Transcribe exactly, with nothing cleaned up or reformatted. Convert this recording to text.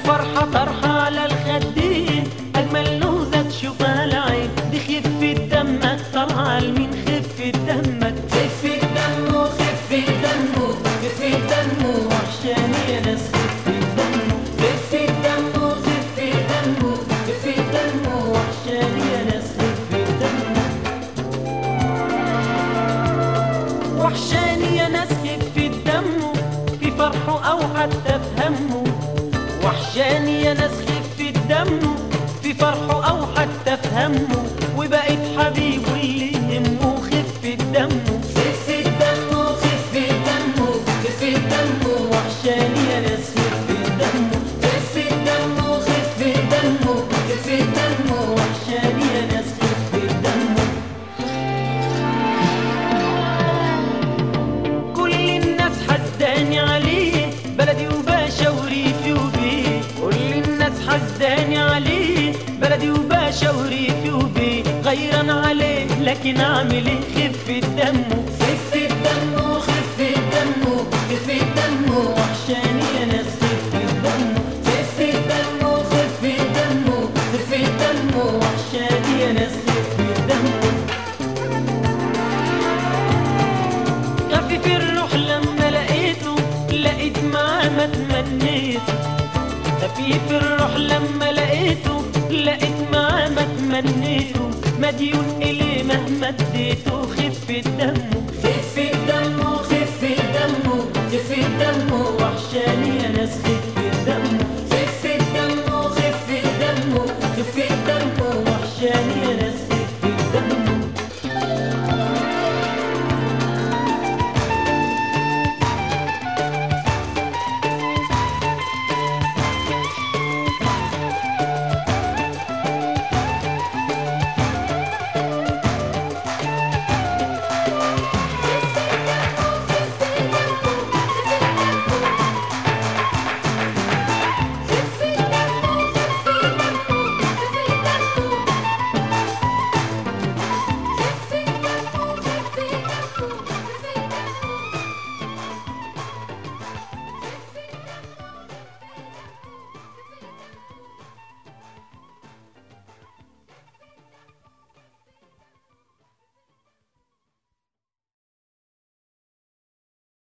وفرحة طرحة على الخدين، أجمل نوزة تشوفها العين. دي خفة دمك طالعة لمين؟ خفة دمك خفة دمه خفة دمه خفة دمه وحشاني يا ناس خفة دمه خفة دمه خفة دمه خفة دمه وحشاني يا ناس خفة دمه وحشاني يا ناس خفة دمه في فرحه أو حتى في همه. وحشاني يا ناس خفة دمه في فرحه أو حتى في همه. وبقيت حبيبه اللي يهمه خفة دمه خفة دمه خفة دمه خفة دمه وحشاني يا ناس خفة دمه خفة دمه خفة دمه خفة دمه وحشاني يا ناس خفة دمه. كل الناس حسداني عليه، بلدي وباشا وريفي وبيه. كل الناس حسداني عليه، بلدي وباشا وريفي وبيه. غيران عليه لكن اعمل ايه؟ خفة دمه خفة دمه خفة دمه خفة دمه وحشاني يا ناس خفة دمه خفة دمه خفة دمه خفة دمه وحشاني يا ناس خفة دمه. خفيف الروح لما لقيته، لقيت معاه ما تمنيته. خفيف الروح لما لقيته، لقيت معاه ما تمنيته. مديون إليه مهما اديته خفة دمه خفة دمه خفة دمه خفة دمه وحشاني يا ناس خفة